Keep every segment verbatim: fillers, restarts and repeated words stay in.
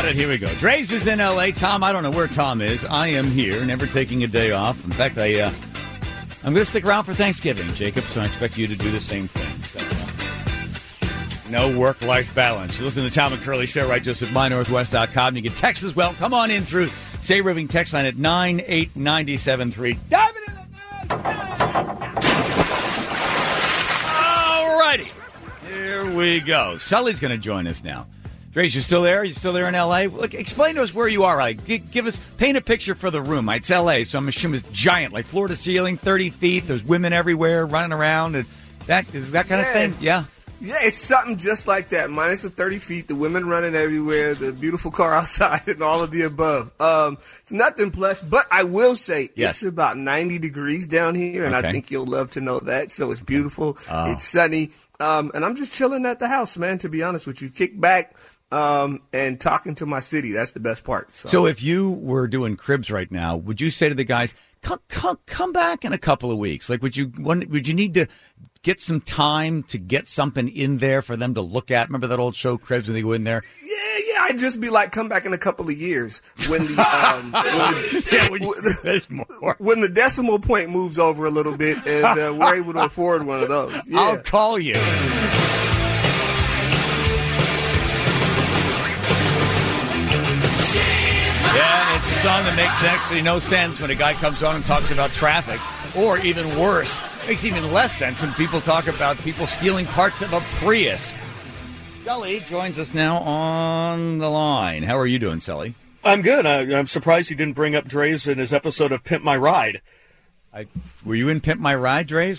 it. Here we go. Dre's is in L A. Tom, I don't know where Tom is. I am here, never taking a day off. In fact, I, uh, I'm going to stick around for Thanksgiving, Jacob, so I expect you to do the same thing. So, uh, no work-life balance. Listen to the Tom and Curly Show, right? Joseph My Northwest dot com. You can text as well. Come on in through Say Roving text line at nine eight nine seven three. Dive it in the All righty. Here we go. Sully's going to join us now. Grace, you still there? You still there in L A? Look, explain to us where you are. Like, G- give us, paint a picture for the room. It's L A, so I'm assuming it's giant, like floor to ceiling, thirty feet. There's women everywhere running around, and that is that kind yeah. of thing. Yeah, yeah, it's something just like that. Minus the thirty feet, the women running everywhere, the beautiful car outside, and all of the above. Um, it's nothing plush, but I will say yes. it's about ninety degrees down here, and okay. I think you'll love to know that. So it's beautiful. Oh. It's sunny, um, and I'm just chilling at the house, man. To be honest with you, kick back. Um, and talking to my city, that's the best part. So. so if you were doing cribs right now, would you say to the guys, come, come, come back in a couple of weeks? Like, would you would you need to get some time to get something in there for them to look at? Remember that old show, Cribs, when they go in there? Yeah, yeah, I'd just be like, come back in a couple of years. When the, um, when, the yeah, when, you, there's more. when the decimal point moves over a little bit and uh, we're able to afford one of those. Yeah. I'll call you. Yeah, it's a song that makes actually no sense when a guy comes on and talks about traffic. Or even worse, makes even less sense when people talk about people stealing parts of a Prius. Sully joins us now on the line. How are you doing, Sully? I'm good. I, I'm surprised you didn't bring up Dre's in his episode of Pimp My Ride. I, were you in Pimp My Ride, Dre's?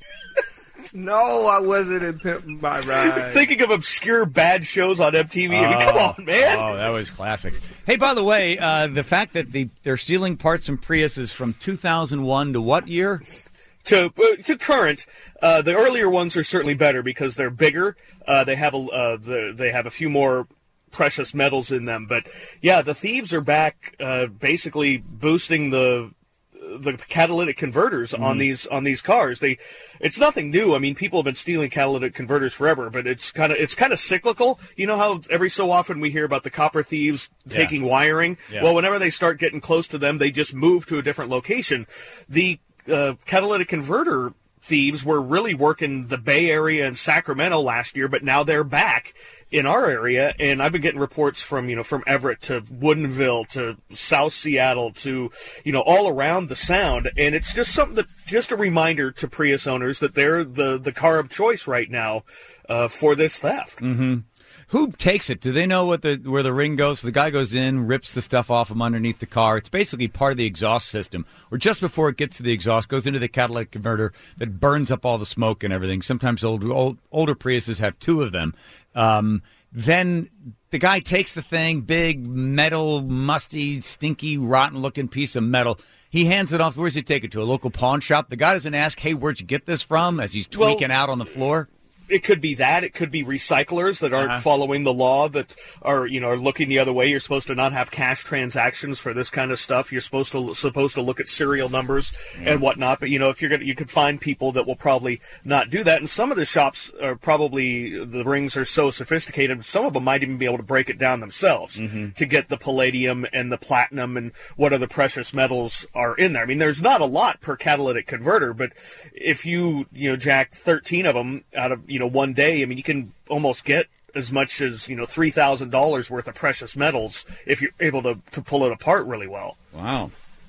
No, I wasn't in Pimp My Ride. Thinking of obscure bad shows on M T V. I mean, come on, man. Oh, that was classics. Hey, by the way, uh, the fact that the, they're stealing parts from Priuses from two thousand one to what year? To uh, to current, uh, the earlier ones are certainly better because they're bigger. Uh, they have a uh, the, they have a few more precious metals in them. But yeah, the thieves are back, uh, basically boosting the. the catalytic converters mm-hmm. on these on these cars. They it's nothing new. I mean, people have been stealing catalytic converters forever, but it's kind of it's kind of cyclical. You know how every so often we hear about the copper thieves yeah. taking wiring? Yeah. Well, whenever they start getting close to them, they just move to a different location. The uh, catalytic converter thieves were really working the Bay Area and Sacramento last year, but now they're back in our area, and I've been getting reports from, you know, from Everett to Woodinville to South Seattle to, you know, all around the Sound, and it's just something that, just a reminder to Prius owners that they're the, the car of choice right now uh, for this theft. Mm-hmm. Who takes it? Do they know what the where the ring goes? So the guy goes in, rips the stuff off from underneath the car. It's basically part of the exhaust system, or just before it gets to the exhaust, goes into the catalytic converter that burns up all the smoke and everything. Sometimes old, old older Priuses have two of them. Um, then the guy takes the thing, big, metal, musty, stinky, rotten-looking piece of metal. He hands it off. Where does he take it to? A local pawn shop? The guy doesn't ask, hey, where'd you get this from, as he's tweaking well, out on the floor? It could be that. It could be recyclers that aren't uh-huh. following the law, that are, you know, are looking the other way. You're supposed to not have cash transactions for this kind of stuff. You're supposed to supposed to look at serial numbers yeah. and whatnot. But you know, if you're gonna, you could find people that will probably not do that. And some of the shops are probably, the rings are so sophisticated. Some of them might even be able to break it down themselves mm-hmm. to get the palladium and the platinum and what other precious metals are in there. I mean, there's not a lot per catalytic converter, but if you you know jack thirteen of them out of you know, one day, I mean, you can almost get as much as, you know, three thousand dollars worth of precious metals if you're able to, to pull it apart really well. Wow.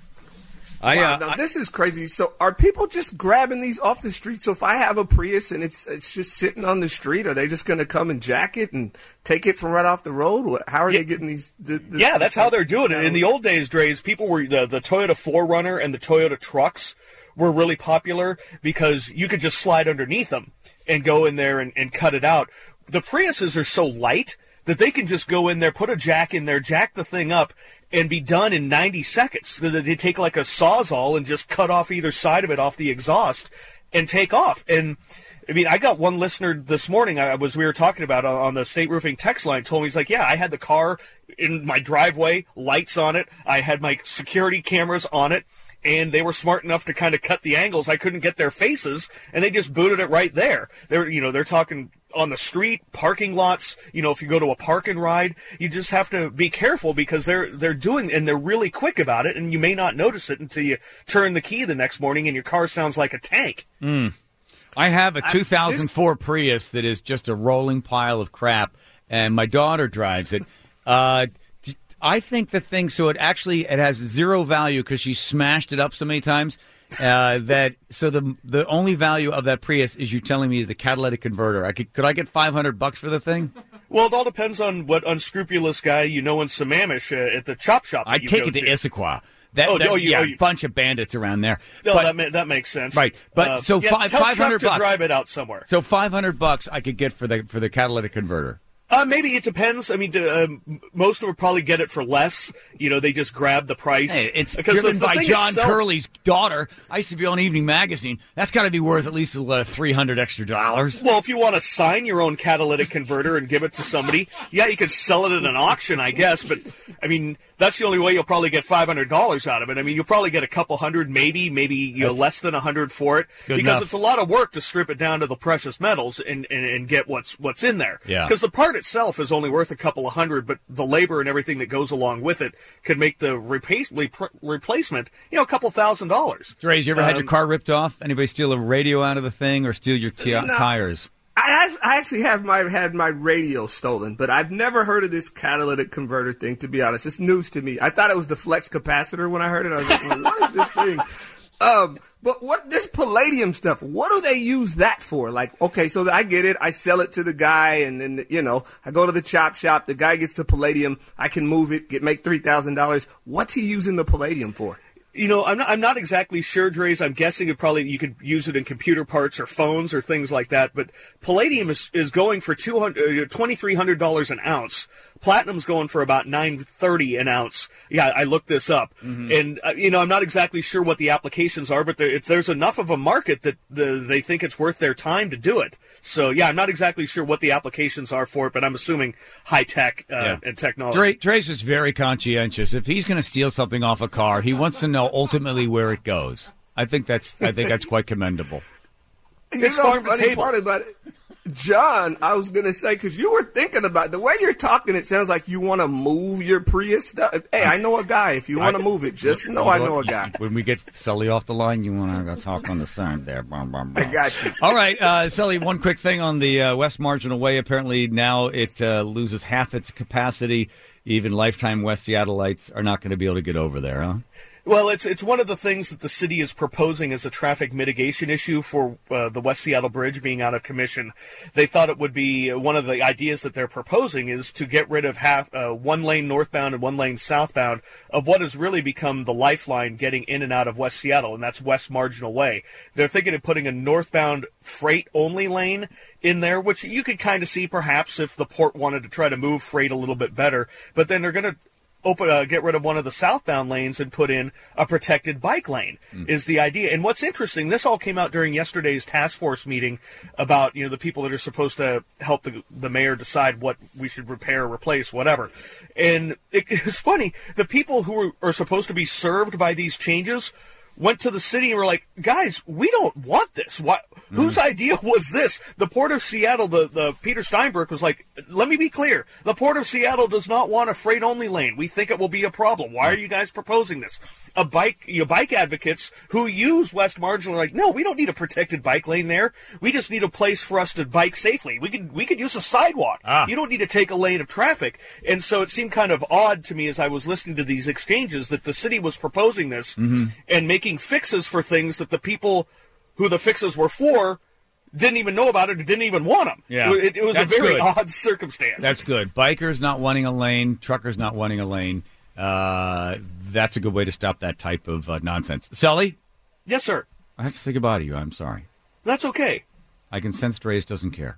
I, wow, uh, now I, this is crazy. So are people just grabbing these off the street? So if I have a Prius and it's it's just sitting on the street, are they just going to come and jack it and take it from right off the road? How are yeah. they getting these? The, the, yeah, that's how they're doing it. In the old days, Dre's, people were, the, the Toyota four runner and the Toyota trucks were really popular because you could just slide underneath them and go in there and, and cut it out. The Priuses are so light that they can just go in there, put a jack in there, jack the thing up, and be done in ninety seconds. They take like a Sawzall and just cut off either side of it off the exhaust and take off. And I mean, I got one listener this morning, I was, we were talking about on, on the State Roofing text line, told me, he's like, yeah, I had the car in my driveway, lights on it, I had my security cameras on it, and they were smart enough to kind of cut the angles. I couldn't get their faces, and they just booted it right there. They're, you know, they're talking on the street, parking lots. You know, if you go to a park and ride, you just have to be careful because they're they're doing and they're really quick about it, and you may not notice it until you turn the key the next morning and your car sounds like a tank. Mm. I have a two thousand four Prius that is just a rolling pile of crap, and my daughter drives it. Uh, I think the thing, so it actually it has zero value because she smashed it up so many times. Uh, that so the the only value of that Prius is you telling me is the catalytic converter. I could could I get five hundred bucks for the thing? Well, it all depends on what unscrupulous guy you know in Sammamish uh, at the chop shop. I'd take it to, to Issaquah. That, oh, that, oh, you, yeah, oh, a you, bunch of bandits around there. No, but, that ma- that makes sense, right? But uh, so yeah, five tell five hundred Chuck bucks to drive it out somewhere. So five hundred bucks I could get for the for the catalytic converter. Uh, maybe it depends. I mean, uh, most of them probably get it for less. You know, they just grab the price. Hey, it's because driven the, the by John itself, Curley's daughter. I used to be on Evening Magazine. That's got to be worth at least uh, three hundred extra dollars. Well, if you want to sign your own catalytic converter and give it to somebody, yeah, you could sell it at an auction, I guess. But I mean, that's the only way you'll probably get five hundred dollars out of it. I mean, you'll probably get a couple hundred, maybe, maybe you know, less than a hundred for it, because enough. It's a lot of work to strip it down to the precious metals and, and, and get what's what's in there. Yeah. Because the part itself is only worth a couple of hundred, but the labor and everything that goes along with it could make the replace, replacement, you know, a couple thousand dollars. Dre's, you ever um, had your car ripped off? Anybody steal a radio out of the thing or steal your t- No. tires? I, I actually have my had my radio stolen, but I've never heard of this catalytic converter thing, to be honest. It's news to me. I thought it was the flex capacitor when I heard it. I was like, well, what is this thing? Um, but what this palladium stuff, what do they use that for? Like, okay, so I get it. I sell it to the guy, and then, you know, I go to the chop shop. The guy gets the palladium. I can move it, get make three thousand dollars. What's he using the palladium for? You know, I'm not, I'm not exactly sure, Dre's. I'm guessing it probably you could use it in computer parts or phones or things like that. But palladium is, is going for two hundred, twenty-three hundred dollars an ounce. Platinum's going for about nine thirty an ounce. Yeah, I looked this up, mm-hmm. and uh, you know, I'm not exactly sure what the applications are, but there, it's, there's enough of a market that the, they think it's worth their time to do it. So yeah, I'm not exactly sure what the applications are for it, but I'm assuming high tech uh, yeah. and technology. Dre, Dre's is very conscientious. If he's going to steal something off a car, he wants to know ultimately where it goes. I think that's I think that's quite commendable. It's farm to table. Part about it. John, I was going to say, because you were thinking about the way you're talking, it sounds like you want to move your Prius stuff. Hey, I know a guy. If you want to move it, just know I know a guy. When we get Sully off the line, you want to go talk on the side there. Bum, bum, bum. I got you. All right, uh, Sully, one quick thing on the uh, West Marginal Way. Apparently now it uh, loses half its capacity. Even lifetime West Seattleites are not going to be able to get over there, huh? Well, it's it's one of the things that the city is proposing as a traffic mitigation issue for uh, the West Seattle Bridge being out of commission. They thought it would be one of the ideas that they're proposing is to get rid of half uh, one lane northbound and one lane southbound of what has really become the lifeline getting in and out of West Seattle, and that's West Marginal Way. They're thinking of putting a northbound freight-only lane in there, which you could kind of see perhaps if the port wanted to try to move freight a little bit better, but then they're going to Open, uh, get rid of one of the southbound lanes and put in a protected bike lane mm. is the idea. And what's interesting, this all came out during yesterday's task force meeting about, you know, the people that are supposed to help the, the mayor decide what we should repair, replace, whatever. And it, it's funny, the people who are, are supposed to be served by these changes went to the city and were like, guys, we don't want this. What? Mm. Whose idea was this? The Port of Seattle, the, the Peter Steinberg was like, let me be clear. The Port of Seattle does not want a freight-only lane. We think it will be a problem. Why are you guys proposing this? A bike, you bike advocates who use West Marginal are like, no, we don't need a protected bike lane there. We just need a place for us to bike safely. We could, we could use a sidewalk. Ah. You don't need to take a lane of traffic. And so it seemed kind of odd to me as I was listening to these exchanges that the city was proposing this mm-hmm. and making fixes for things that the people who the fixes were for didn't even know about it or didn't even want them. Yeah, it, it was That's a very good. odd circumstance. That's good. Bikers not wanting a lane, truckers not wanting a lane. Uh, that's a good way to stop that type of uh, nonsense. Sully? Yes, sir. I have to say goodbye to you. I'm sorry. That's okay. I can sense Dre's doesn't care.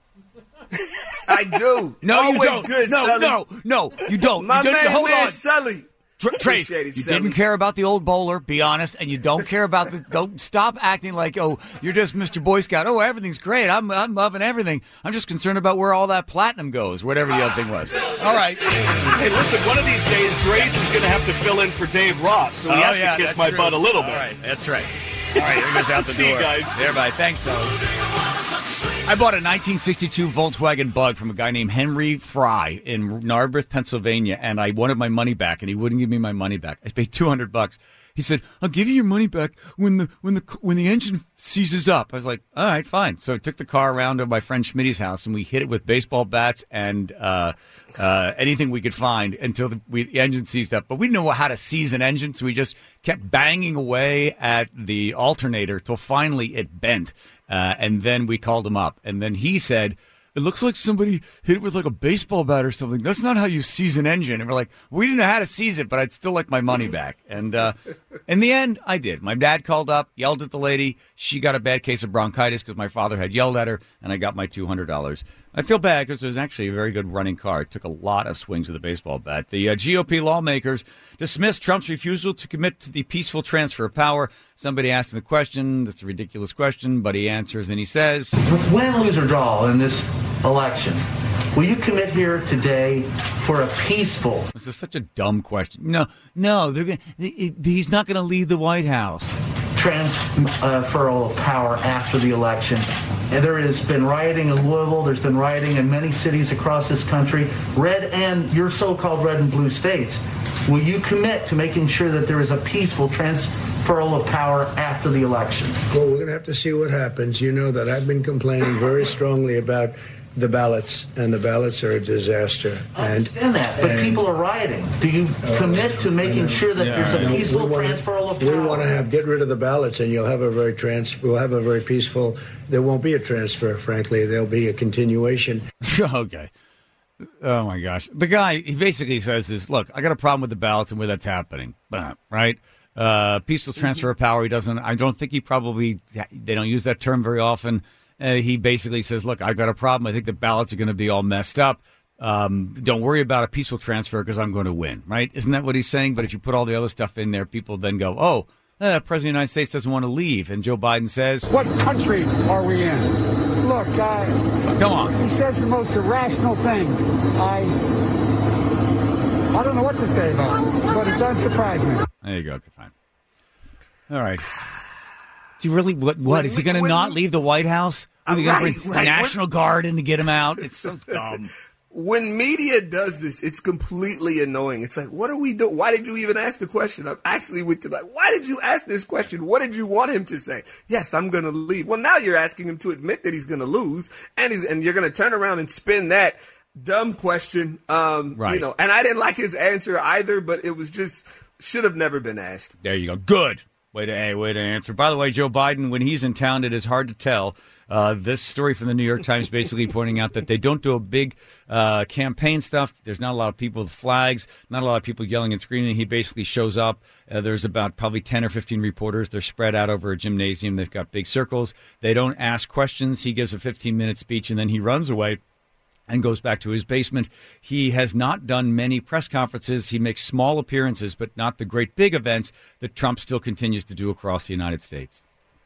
I do. No, Always you don't. Good, no, Sully. no, no, you don't. My you man, hold man, on. Sully. Trace, you didn't care about the old bowler, be honest, and you don't care about the. Don't stop acting like, oh, you're just Mister Boy Scout. Oh, everything's great. I'm, I'm loving everything. I'm just concerned about where all that platinum goes, whatever the other thing was. All right. Hey, listen, one of these days, Dre's is going to have to fill in for Dave Ross, so he oh, has yeah, to kiss my true. butt a little bit. All right, that's right. All right, here goes out the See door. you guys. Everybody, thanks, Sully. I bought a nineteen sixty-two Volkswagen Bug from a guy named Henry Fry in Narberth, Pennsylvania, and I wanted my money back, and he wouldn't give me my money back. I paid two hundred bucks. He said, "I'll give you your money back when the when the when the engine seizes up." I was like, "All right, fine." So I took the car around to my friend Schmitty's house, and we hit it with baseball bats and uh, uh, anything we could find until the, we, the engine seized up. But we didn't know how to seize an engine, so we just kept banging away at the alternator till finally it bent. Uh, and then we called him up, and then he said, "It looks like somebody hit it with like a baseball bat or something. That's not how you seize an engine." And we're like, "We didn't know how to seize it, but I'd still like my money back." And uh, in the end, I did. My dad called up, yelled at the lady. She got a bad case of bronchitis because my father had yelled at her, and I got my two hundred dollars. I feel bad because it was actually a very good running car. It took a lot of swings with a baseball bat. The uh, G O P lawmakers dismissed Trump's refusal to commit to the peaceful transfer of power. Somebody asked him the question. That's a ridiculous question, but he answers and he says, "Win, lose, or draw in this election, will you commit here today for a peaceful..." This is such a dumb question. No, no, they're gonna, he's not going to leave the White House. Transferal of power after the election. And there has been rioting in Louisville. There's been rioting in many cities across this country, red and your so-called red and blue states. Will you commit to making sure that there is a peaceful transferal of power after the election? Well, we're going to have to see what happens. You know that I've been complaining very strongly about the ballots, and the ballots are a disaster. I understand that, but people are rioting. Do you uh, commit to making sure that yeah, there's a peaceful wanna, transferal of power? We want to have get rid of the ballots, and you'll have a very trans. We'll have a very peaceful. There won't be a transfer, frankly. There'll be a continuation. Okay. Oh my gosh, the guy he basically says is, "Look, I got a problem with the ballots and where that's happening, right? Uh, peaceful transfer of power. He doesn't. I don't think he probably. They don't use that term very often." Uh, he basically says, "Look, I've got a problem. I think the ballots are going to be all messed up. Um, don't worry about a peaceful transfer because I'm going to win," right? Isn't that what he's saying? But if you put all the other stuff in there, people then go, "Oh, uh, President of the United States doesn't want to leave." And Joe Biden says, "What country are we in? Look, uh, come on." He says the most irrational things. I, I don't know what to say about it, but it does surprise me. There you go. Okay, fine. All right. Is he really, what, what is he going to not leave the White House? Are they going to bring the National Guard in to get him out? It's so dumb. When media does this, it's completely annoying. It's like, what are we doing? Why did you even ask the question? I'm actually with you. Like, why did you ask this question? What did you want him to say? Yes, I'm going to leave. Well, now you're asking him to admit that he's going to lose, and he's and you're going to turn around and spin that dumb question. Um, right. You know, and I didn't like his answer either, but it was just should have never been asked. There you go. Good. Way to, hey, way to answer. By the way, Joe Biden, when he's in town, it is hard to tell. Uh, this story from the New York Times basically pointing out that they don't do a big uh, campaign stuff. There's not a lot of people with flags, not a lot of people yelling and screaming. He basically shows up. Uh, there's about probably ten or fifteen reporters. They're spread out over a gymnasium. They've got big circles. They don't ask questions. He gives a fifteen-minute speech, and then he runs away and goes back to his basement. He has not done many press conferences. He makes small appearances, but not the great big events that Trump still continues to do across the United States.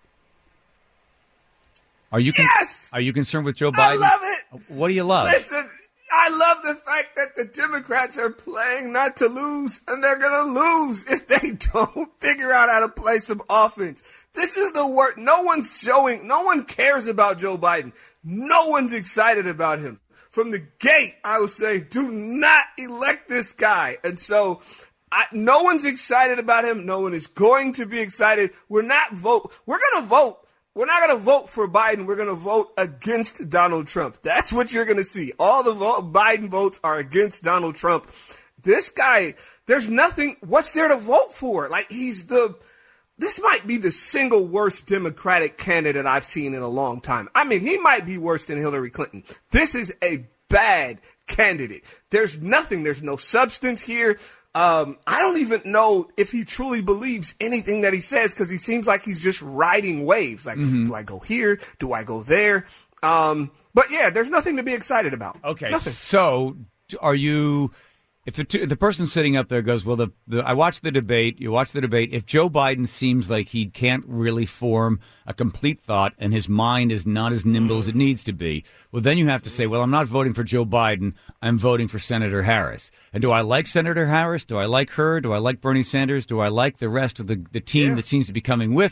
Are you con- yes! Are you concerned with Joe Biden? I love it. What do you love? Listen, I love the fact that the Democrats are playing not to lose, and they're going to lose if they don't figure out how to play some offense. This is the worst. No one's showing. No one cares about Joe Biden. No one's excited about him. From the gate, I would say, do not elect this guy. And so I, no one's excited about him. No one is going to be excited. We're not vote. We're going to vote. We're not going to vote for Biden. We're going to vote against Donald Trump. That's what you're going to see. All the vote, Biden votes are against Donald Trump. This guy, there's nothing. What's there to vote for? Like, he's the. This might be the single worst Democratic candidate I've seen in a long time. I mean, he might be worse than Hillary Clinton. This is a bad candidate. There's nothing. There's no substance here. Um, I don't even know if he truly believes anything that he says because he seems like he's just riding waves. Like, mm-hmm. Do I go here? Do I go there? Um, but, yeah, there's nothing to be excited about. Okay, nothing. So are you – if the, two, the person sitting up there goes, well, the, the I watched the debate, you watch the debate. If Joe Biden seems like he can't really form a complete thought and his mind is not as nimble as it needs to be, well, then you have to say, well, I'm not voting for Joe Biden. I'm voting for Senator Harris. And do I like Senator Harris? Do I like her? Do I like Bernie Sanders? Do I like the rest of the, the team yeah. that seems to be coming with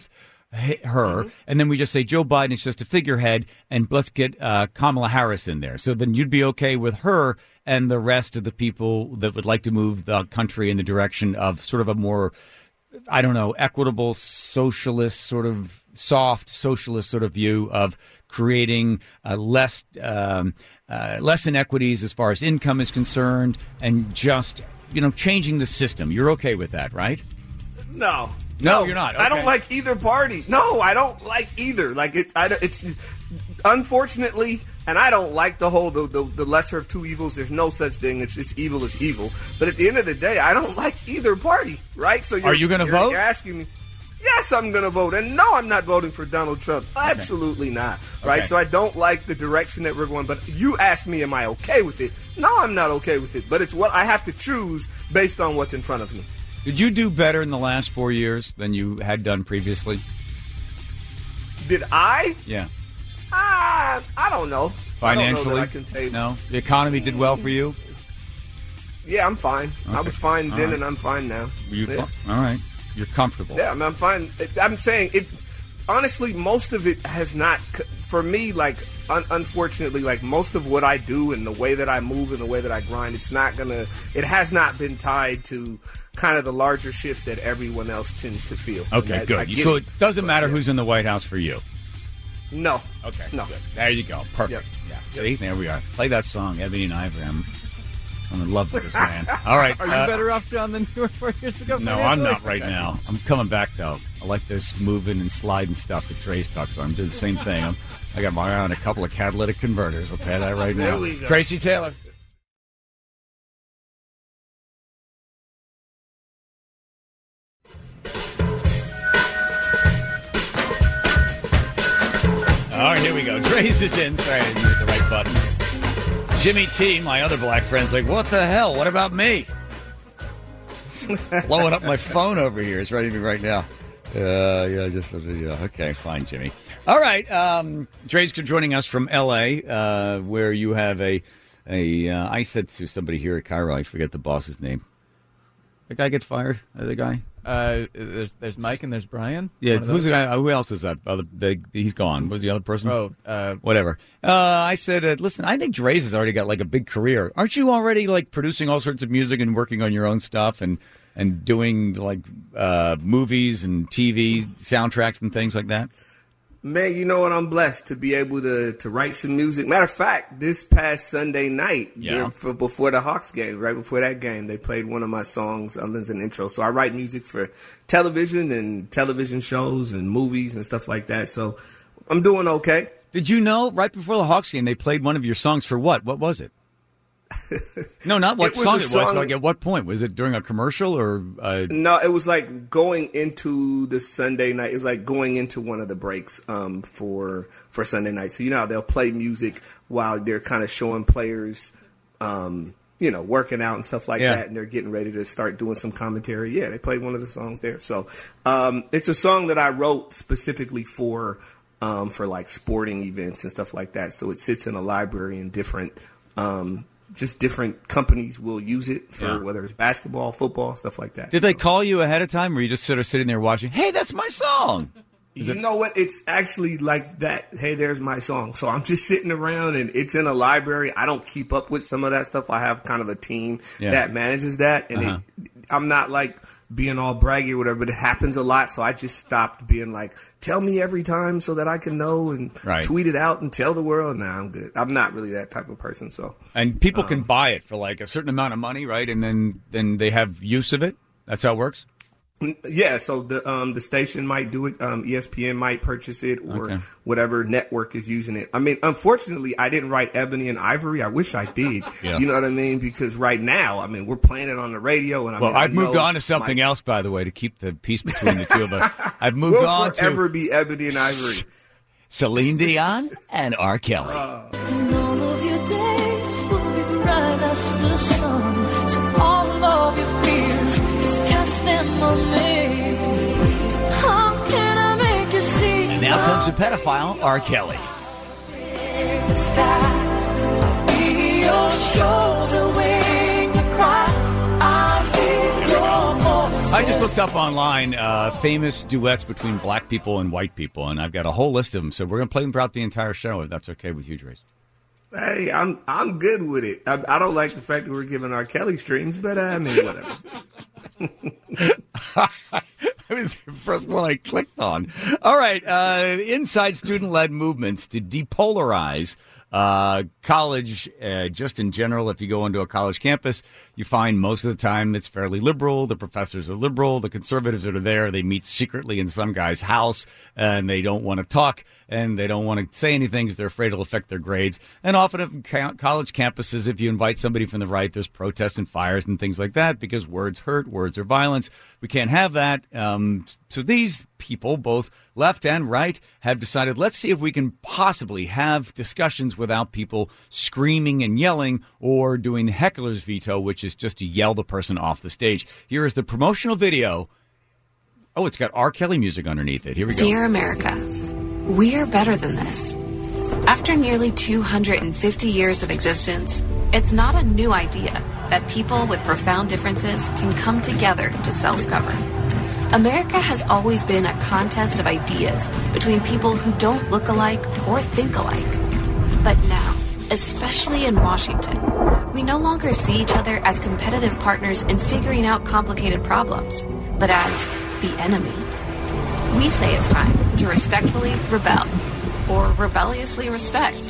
h- her, mm-hmm. and then we just say Joe Biden is just a figurehead, and let's get uh, Kamala Harris in there. So then you'd be okay with her and the rest of the people that would like to move the country in the direction of sort of a more, I don't know, equitable, socialist, sort of soft socialist sort of view of creating uh, less um, uh, less inequities as far as income is concerned, and just, you know, changing the system. You're okay with that, right? No. No, no you're not. Okay. I don't like either party. No, I don't like either. Like it, I, it's unfortunately, and I don't like the whole the, the, the lesser of two evils. There's no such thing. It's just evil is evil. But at the end of the day, I don't like either party. Right? So you're, are you going to vote? You're asking me. Yes, I'm going to vote. And no, I'm not voting for Donald Trump. Okay. Absolutely not. Right? Okay. So I don't like the direction that we're going. But you asked me, am I okay with it? No, I'm not okay with it. But it's what I have to choose based on what's in front of me. Did you do better in the last four years than you had done previously? Did I? Yeah. Uh, I don't know. Financially? I don't know that I can take... No? The economy did well for you? Yeah, I'm fine. Okay. I was fine then, right. And I'm fine now. You yeah. All right. You're comfortable. Yeah, I mean, I'm fine. I'm saying it. Honestly, most of it has not, for me, like, un- unfortunately, like, most of what I do and the way that I move and the way that I grind, it's not going to, it has not been tied to kind of the larger shifts that everyone else tends to feel. Okay, I, good. I so it, it doesn't but, matter yeah. who's in the White House for you? No. Okay, no. Good. There you go. Perfect. Yep. Yeah. See, yep. There we are. Play that song, Ebony and Ivory. I'm, I'm in love with this man. All right. Are you uh, better off, John, than you were four years ago? No, I'm not right okay. now. I'm coming back, though. I like this moving and sliding stuff that Trace talks about. I'm doing the same thing. I'm, I got my eye on a couple of catalytic converters. I'll tell you that right now. Tracy Taylor. All right, here we go. Trace is in. Sorry, I didn't hit the right button. Jimmy T, my other black friend's like, what the hell? What about me? Blowing up my phone over here. It's ready to me right now. Uh, yeah, just yeah. Okay, fine, Jimmy. All right, um, Dre's joining us from L A, uh, where you have a a. Uh, I said to somebody here at Cairo, I forget the boss's name. The guy gets fired. Uh, the guy. Uh, there's there's Mike and there's Brian. Yeah, who's the guy? Who else is that? Other, the, he's gone. What was the other person? Oh, uh, whatever. Uh, I said, uh, listen, I think Dre's has already got like a big career. Aren't you already like producing all sorts of music and working on your own stuff and and doing like uh, movies and T V soundtracks and things like that? Man, you know what? I'm blessed to be able to, to write some music. Matter of fact, this past Sunday night, yeah. for, before the Hawks game, right before that game, they played one of my songs um, as an intro. So I write music for television and television shows and movies and stuff like that. So I'm doing okay. Did you know right before the Hawks game they played one of your songs for what? What was it? No, not what it song it was. Song, like at what point? Was it during a commercial or? Uh... No, it was like going into the Sunday night. It was like going into one of the breaks um, for for Sunday night. So you know how they'll play music while they're kind of showing players, um, you know, working out and stuff like yeah. that, and they're getting ready to start doing some commentary. Yeah, they played one of the songs there. So um, it's a song that I wrote specifically for um, for like sporting events and stuff like that. So it sits in a library in different. Um, Just different companies will use it for yeah. whether it's basketball, football, stuff like that. Did they call you ahead of time, or were you just sort of sitting there watching? Hey, that's my song. Is you it- know what? It's actually like that. Hey, there's my song. So I'm just sitting around, and it's in a library. I don't keep up with some of that stuff. I have kind of a team yeah. that manages that, and uh-huh. it, I'm not like being all braggy or whatever, but it happens a lot. So I just stopped being like, tell me every time so that I can know and right. tweet it out and tell the world. Nah, I'm good. I'm not really that type of person. So and people um, can buy it for like a certain amount of money, right? And then then they have use of it. That's how it works. Yeah, so the um, the station might do it. Um, E S P N might purchase it, or okay. whatever network is using it. I mean, unfortunately, I didn't write Ebony and Ivory. I wish I did. yeah. You know what I mean? Because right now, I mean, we're playing it on the radio. And I well, mean, I've I moved know on to something my, else, by the way, to keep the peace between the two of us. I've moved we'll on to forever be Ebony and Ivory. Celine Dion and R. Kelly. Uh, And all of your days will be bright as the sun. So all of your fears, just cast them on me. How can I make you see? And now comes a pedophile, R. Kelly. The sky, be your shoulder when you cry. I hear your voice. I just just looked up online uh, famous duets between black people and white people, and I've got a whole list of them. So we're going to play them throughout the entire show, if that's okay with you, Trace. Hey, I'm I'm good with it. I, I don't like the fact that we're giving R. Kelly streams, but uh, I mean, whatever. I mean, the first one I clicked on. All right, uh, inside student-led movements to depolarize uh, college, uh, just in general. If you go into a college campus, you find most of the time it's fairly liberal. The professors are liberal. The conservatives that are there, they meet secretly in some guy's house, and they don't want to talk, and they don't want to say anything because they're afraid it'll affect their grades. And often at ca- college campuses, if you invite somebody from the right, there's protests and fires and things like that because words hurt, words are violence. We can't have that. Um, so these people, both left and right, have decided, let's see if we can possibly have discussions without people screaming and yelling or doing the heckler's veto, which is just to yell the person off the stage. Here is the promotional video. Oh, it's got R. Kelly music underneath it. Here we go. Dear America, we're better than this. After nearly two hundred fifty years of existence, it's not a new idea that people with profound differences can come together to self-govern. America has always been a contest of ideas between people who don't look alike or think alike. But now, especially in Washington, we no longer see each other as competitive partners in figuring out complicated problems, but as the enemy. We say it's time to respectfully rebel, or rebelliously respect.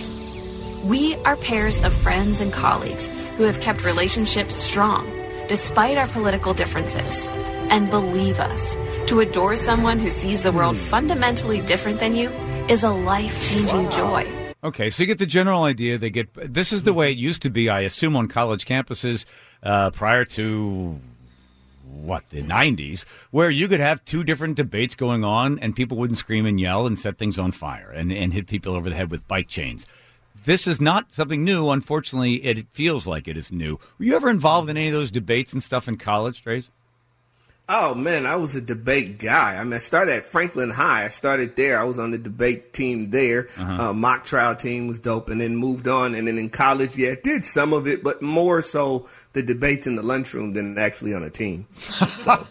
We are pairs of friends and colleagues who have kept relationships strong despite our political differences. And believe us, to adore someone who sees the world fundamentally different than you is a life-changing wow. joy. Okay, so you get the general idea. They get this is the way it used to be, I assume, on college campuses uh, prior to, what, the nineties, where you could have two different debates going on and people wouldn't scream and yell and set things on fire and, and hit people over the head with bike chains. This is not something new. Unfortunately, it feels like it is new. Were you ever involved in any of those debates and stuff in college, Trace? Oh, man, I was a debate guy. I mean, I started at Franklin High. I started there. I was on the debate team there. Uh-huh. Uh, mock trial team was dope, and then moved on. And then in college, yeah, did some of it, but more so the debates in the lunchroom than actually on a team. So.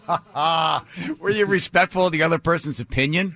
Were you respectful of the other person's opinion?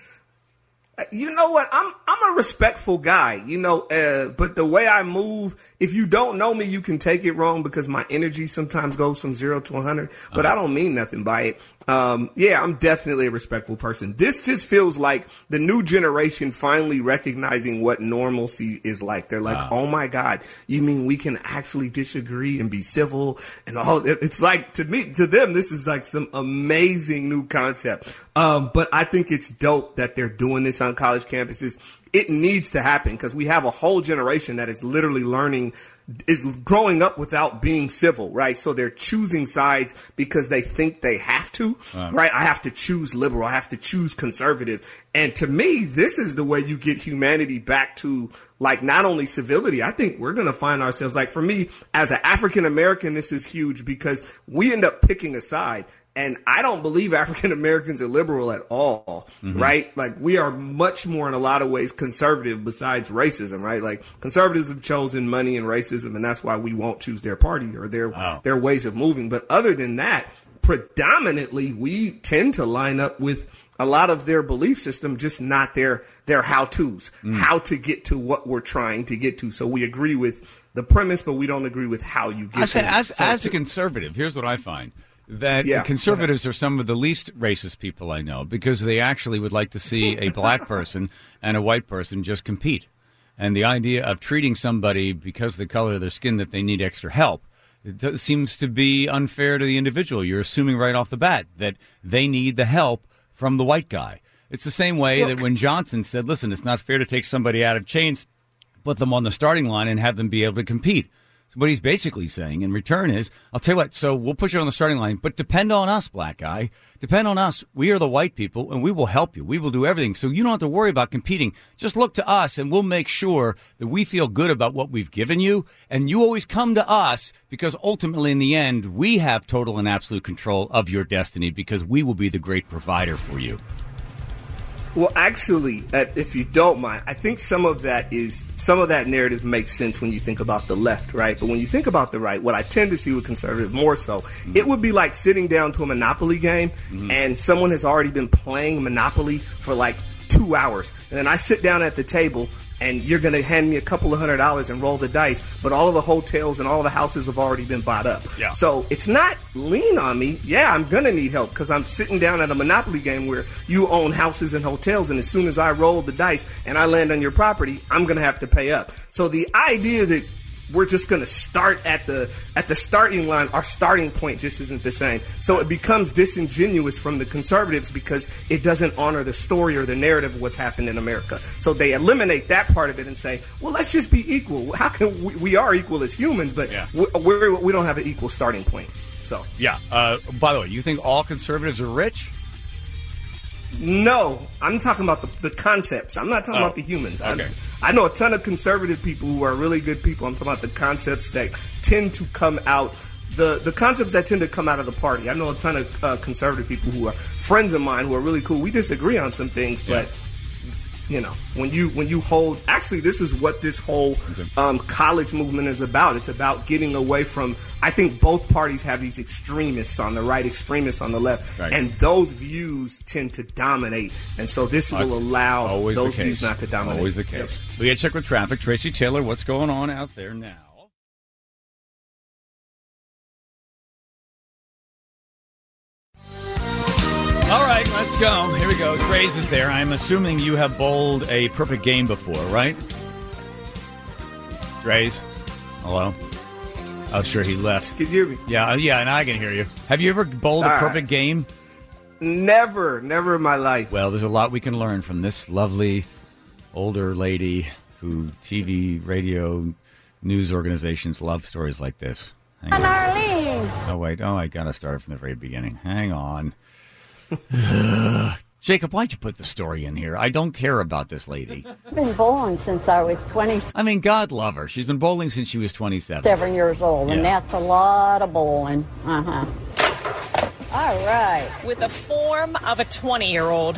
You know what? I'm I'm a respectful guy, you know, uh, but the way I move, if you don't know me, you can take it wrong because my energy sometimes goes from zero to one hundred, but uh-huh. I don't mean nothing by it. Um, yeah, I'm definitely a respectful person. This just feels like the new generation finally recognizing what normalcy is like. They're like, wow. oh, my God, you mean we can actually disagree and be civil and all? It's like, to me, to them, this is like some amazing new concept. Um, but I think it's dope that they're doing this on college campuses. It needs to happen because we have a whole generation that is literally learning, is growing up without being civil, right? So they're choosing sides because they think they have to, um, right? I have to choose liberal. I have to choose conservative. And to me, this is the way you get humanity back to, like, not only civility. I think we're going to find ourselves, like, for me, as an African American, this is huge because we end up picking a side. And I don't believe African Americans are liberal at all, mm-hmm. right? Like, we are much more in a lot of ways conservative besides racism, right? Like, conservatives have chosen money and racism, and that's why we won't choose their party or their wow. their ways of moving. But other than that, predominantly, we tend to line up with a lot of their belief system, just not their their how-tos, mm. how to get to what we're trying to get to. So we agree with the premise, but we don't agree with how you get to it. As, so as to, a conservative, here's what I find. That yeah, conservatives are some of the least racist people I know because they actually would like to see a black person and a white person just compete. And the idea of treating somebody because of the color of their skin that they need extra help, it does, seems to be unfair to the individual. You're assuming right off the bat that they need the help from the white guy. It's the same way Look. that when Johnson said, listen, it's not fair to take somebody out of chains, put them on the starting line and have them be able to compete. What he's basically saying in return is, I'll tell you what, so we'll put you on the starting line, but depend on us, black guy. Depend on us. We are the white people, and we will help you. We will do everything. So you don't have to worry about competing. Just look to us, and we'll make sure that we feel good about what we've given you. And you always come to us because ultimately, in the end, we have total and absolute control of your destiny because we will be the great provider for you. Well, actually, uh, if you don't mind, I think some of that is some of that narrative makes sense when you think about the left, right? But when you think about the right, what I tend to see with conservatives more so, mm-hmm. it would be like sitting down to a Monopoly game, mm-hmm. and someone has already been playing Monopoly for like two hours, and then I sit down at the table. And you're going to hand me a couple of hundred dollars and roll the dice, but all of the hotels and all the houses have already been bought up. Yeah. So it's not lean on me. Yeah, I'm going to need help because I'm sitting down at a Monopoly game where you own houses and hotels, and as soon as I roll the dice and I land on your property, I'm going to have to pay up. So the idea that we're just going to start at the at the starting line, our starting point just isn't the same. So it becomes disingenuous from the conservatives because it doesn't honor the story or the narrative of what's happened in America. So they eliminate that part of it and say, well, let's just be equal. How can we, we are equal as humans, but yeah. we, we're, we don't have an equal starting point. So yeah. Uh, by the way, you think all conservatives are rich? No, I'm talking about the, the concepts. I'm not talking oh. about the humans. Okay. I, I know a ton of conservative people who are really good people. I'm talking about the concepts that tend to come out, the, the concepts that tend to come out of the party. I know a ton of uh, conservative people who are friends of mine who are really cool. We disagree on some things, but... Yeah. You know, when you when you hold, actually, this is what this whole um, college movement is about. It's about getting away from. I think both parties have these extremists on the right, extremists on the left, right. and those views tend to dominate. And so this That's will allow always those the case. views not to dominate. Always the case. Yep. We got to check with traffic. Tracy Taylor, what's going on out there now? All right, let's go. Here we go. Grace is there. I'm assuming you have bowled a perfect game before, right? Grace? Hello? Oh, sure, he left. Can you hear me? Yeah, yeah, and I can hear you. Have you ever bowled All a right. perfect game? Never, never in my life. Well, there's a lot we can learn from this lovely older lady who T V, radio, news organizations love stories like this. Hang on. Arlene. Oh, wait. Oh, I got to start from the very beginning. Hang on. Jacob, why'd you put the story in here? I don't care about this lady. I've been bowling since I was twenty-seven I mean, God love her. She's been bowling since she was twenty-seven. years old, and Yeah. that's a lot of bowling. Uh-huh. All right. With the form of a twenty-year-old.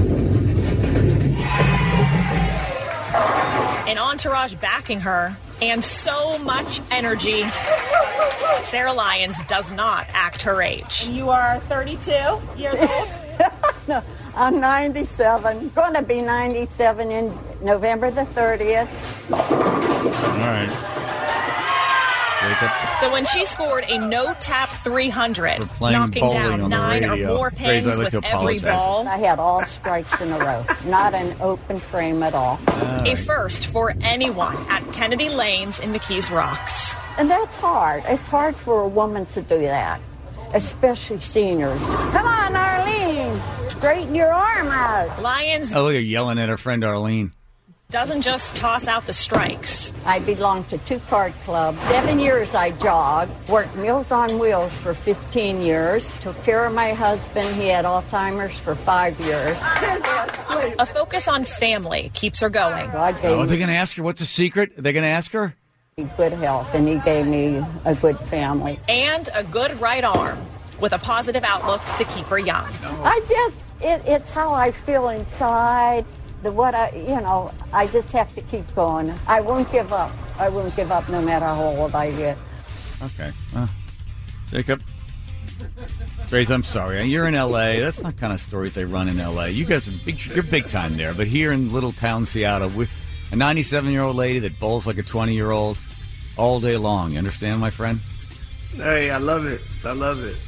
An entourage backing her, and so much energy. Sarah Lyons does not act her age. And you are thirty-two years old? No, I'm ninety-seven. Going to be ninety-seven in November the thirtieth. All right. Jacob. So when she scored a no-tap three hundred, playing knocking bowling down on the nine or radio. more Grace, pins I'd like with to every apologize. ball. I had all strikes in a row. Not an open frame at all. A first for anyone at Kennedy Lanes in McKees Rocks. And that's hard. It's hard for a woman to do that, especially seniors. Come on, Arlene. Straighten your arm out. Lyons Oh, look, you're yelling at her friend Arlene. doesn't just toss out the strikes. I belong to two card clubs. Seven years I jogged, worked Meals on Wheels for fifteen years, took care of my husband. He had Alzheimer's for five years. A focus on family keeps her going. God Oh, gave are they me going to ask her? What's the secret? Are they going to ask her? good health, and he gave me a good family. And a good right arm with a positive outlook to keep her young. I guess it, it's how I feel inside. The what I, you know, I just have to keep going. I won't give up. I won't give up no matter how old I get. Okay. Uh, Jacob. Grace, I'm sorry. You're in L A. That's not the kind of stories they run in L A. You guys are big, you're big time there. But here in little town Seattle, with a ninety-seven-year-old lady that bowls like a twenty-year-old all day long. You understand, my friend? Hey, I love it. I love it.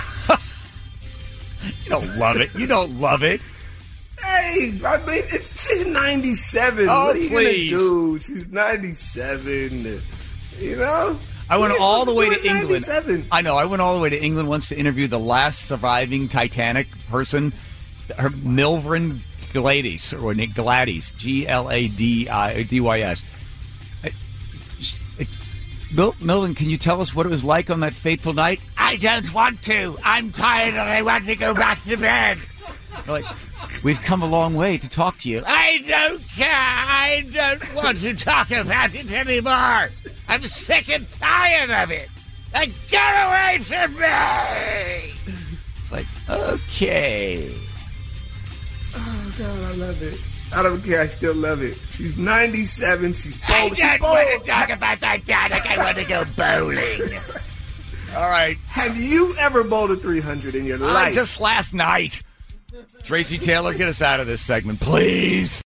You don't love it. You don't love it. Hey, I mean, it's, she's ninety-seven. Oh, what are you please. gonna do? She's ninety-seven. You know. I went What are you all the supposed way do to at England. ninety-seven? I know. I went all the way to England once to interview the last surviving Titanic person, her Milvern Gladys, or Nick Gladys, G L A D I D Y S. Mil- Milvern, can you tell us what it was like on that fateful night? I don't want to. I'm tired and I want to go back to bed. Like, we've come a long way to talk to you. I don't care. I don't want to talk about it anymore. I'm sick and tired of it. Like, get away from me! It's like, okay. Oh, God, I love it. I don't care. I still love it. She's ninety-seven. She's bold. I She's don't bold. want to talk about that, Jack. I want to go bowling. All right. Have you ever bowled a three hundred in your Uh, life? just last night. Tracy Taylor, get us out of this segment, please.